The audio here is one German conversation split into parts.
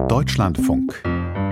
Deutschlandfunk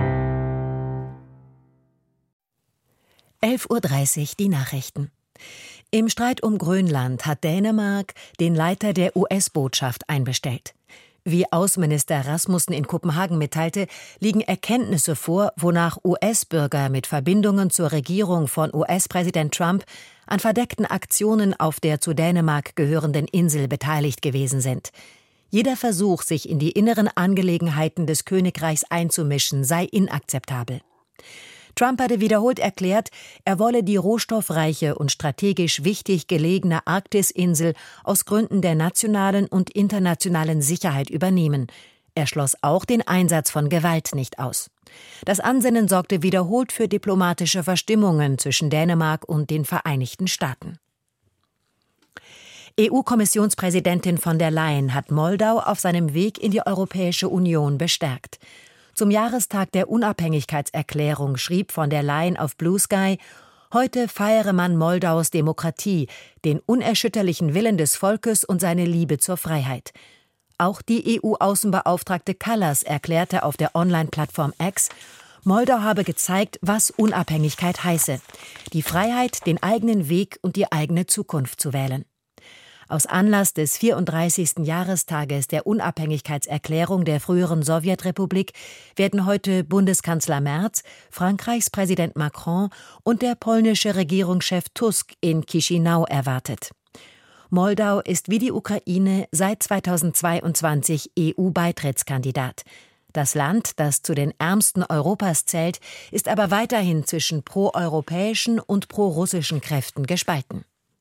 11:30 Uhr die Nachrichten. Im Streit um Grönland hat Dänemark den Leiter der US-Botschaft einbestellt. Wie Außenminister Rasmussen in Kopenhagen mitteilte, liegen Erkenntnisse vor, wonach US-Bürger mit Verbindungen zur Regierung von US-Präsident Trump an verdeckten Aktionen auf der zu Dänemark gehörenden Insel beteiligt gewesen sind. Jeder Versuch, sich in die inneren Angelegenheiten des Königreichs einzumischen, sei inakzeptabel. Trump hatte wiederholt erklärt, er wolle die rohstoffreiche und strategisch wichtig gelegene Arktisinsel aus Gründen der nationalen und internationalen Sicherheit übernehmen. Er schloss auch den Einsatz von Gewalt nicht aus. Das Ansinnen sorgte wiederholt für diplomatische Verstimmungen zwischen Dänemark und den Vereinigten Staaten. EU-Kommissionspräsidentin von der Leyen hat Moldau auf seinem Weg in die Europäische Union bestärkt. Zum Jahrestag der Unabhängigkeitserklärung schrieb von der Leyen auf Blue Sky: Heute feiere man Moldaus Demokratie, den unerschütterlichen Willen des Volkes und seine Liebe zur Freiheit. Auch die EU-Außenbeauftragte Kallas erklärte auf der Online-Plattform X, Moldau habe gezeigt, was Unabhängigkeit heiße: die Freiheit, den eigenen Weg und die eigene Zukunft zu wählen. Aus Anlass des 34. Jahrestages der Unabhängigkeitserklärung der früheren Sowjetrepublik werden heute Bundeskanzler Merz, Frankreichs Präsident Macron und der polnische Regierungschef Tusk in Chișinău erwartet. Moldau ist wie die Ukraine seit 2022 EU-Beitrittskandidat. Das Land, das zu den ärmsten Europas zählt, ist aber weiterhin zwischen proeuropäischen und prorussischen Kräften gespalten.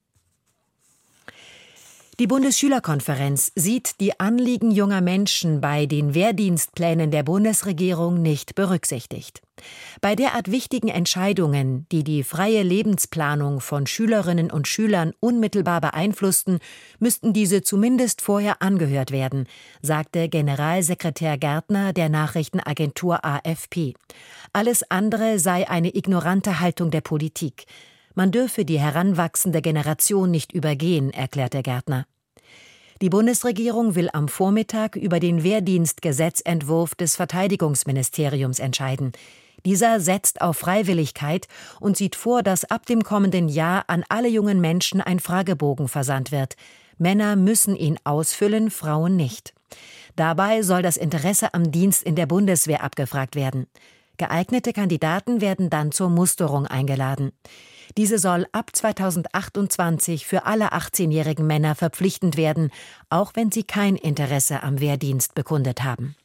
Die Bundesschülerkonferenz sieht die Anliegen junger Menschen bei den Wehrdienstplänen der Bundesregierung nicht berücksichtigt. Bei derart wichtigen Entscheidungen, die die freie Lebensplanung von Schülerinnen und Schülern unmittelbar beeinflussten, müssten diese zumindest vorher angehört werden, sagte Generalsekretär Gärtner der Nachrichtenagentur AFP. Alles andere sei eine ignorante Haltung der Politik. Man dürfe die heranwachsende Generation nicht übergehen, erklärte Gärtner. Die Bundesregierung will am Vormittag über den Wehrdienstgesetzentwurf des Verteidigungsministeriums entscheiden. Dieser setzt auf Freiwilligkeit und sieht vor, dass ab dem kommenden Jahr an alle jungen Menschen ein Fragebogen versandt wird. Männer müssen ihn ausfüllen, Frauen nicht. Dabei soll das Interesse am Dienst in der Bundeswehr abgefragt werden. Geeignete Kandidaten werden dann zur Musterung eingeladen. Diese soll ab 2028 für alle 18-jährigen Männer verpflichtend werden, auch wenn sie kein Interesse am Wehrdienst bekundet haben.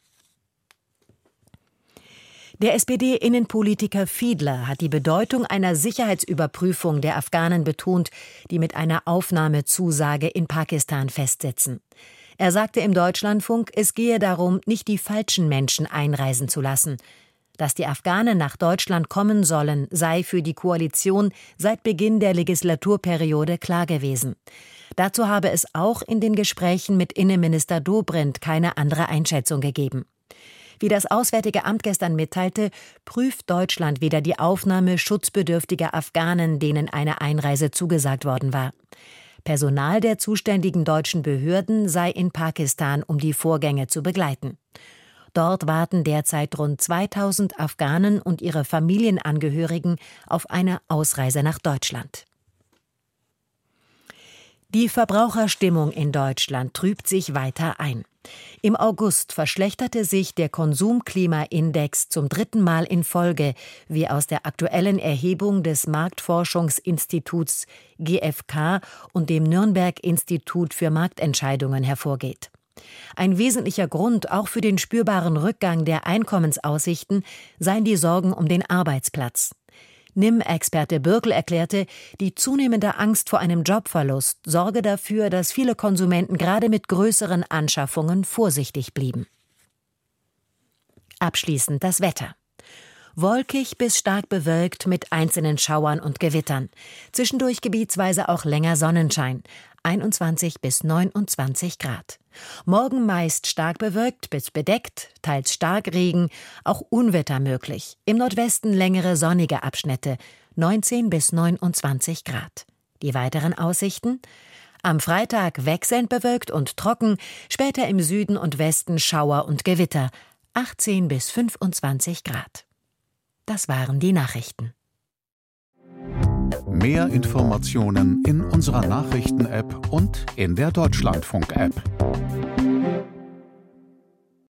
Der SPD-Innenpolitiker Fiedler hat die Bedeutung einer Sicherheitsüberprüfung der Afghanen betont, die mit einer Aufnahmezusage in Pakistan festsetzen. Er sagte im Deutschlandfunk, es gehe darum, nicht die falschen Menschen einreisen zu lassen. Dass die Afghanen nach Deutschland kommen sollen, sei für die Koalition seit Beginn der Legislaturperiode klar gewesen. Dazu habe es auch in den Gesprächen mit Innenminister Dobrindt keine andere Einschätzung gegeben. Wie das Auswärtige Amt gestern mitteilte, prüft Deutschland wieder die Aufnahme schutzbedürftiger Afghanen, denen eine Einreise zugesagt worden war. Personal der zuständigen deutschen Behörden sei in Pakistan, um die Vorgänge zu begleiten. Dort warten derzeit rund 2000 Afghanen und ihre Familienangehörigen auf eine Ausreise nach Deutschland. Die Verbraucherstimmung in Deutschland trübt sich weiter ein. Im August verschlechterte sich der Konsumklimaindex zum 3. Mal in Folge, wie aus der aktuellen Erhebung des Marktforschungsinstituts GfK und dem Nürnberg-Institut für Marktentscheidungen hervorgeht. Ein wesentlicher Grund auch für den spürbaren Rückgang der Einkommensaussichten seien die Sorgen um den Arbeitsplatz. NIM-Experte Birkel erklärte, die zunehmende Angst vor einem Jobverlust sorge dafür, dass viele Konsumenten gerade mit größeren Anschaffungen vorsichtig blieben. Abschließend das Wetter. Wolkig bis stark bewölkt mit einzelnen Schauern und Gewittern. Zwischendurch gebietsweise auch länger Sonnenschein. 21 bis 29 Grad. Morgen meist stark bewölkt bis bedeckt, teils Starkregen, auch Unwetter möglich. Im Nordwesten längere sonnige Abschnitte, 19 bis 29 Grad. Die weiteren Aussichten? Am Freitag wechselnd bewölkt und trocken, später im Süden und Westen Schauer und Gewitter. 18 bis 25 Grad. Das waren die Nachrichten. Mehr Informationen in unserer Nachrichten-App und in der Deutschlandfunk-App.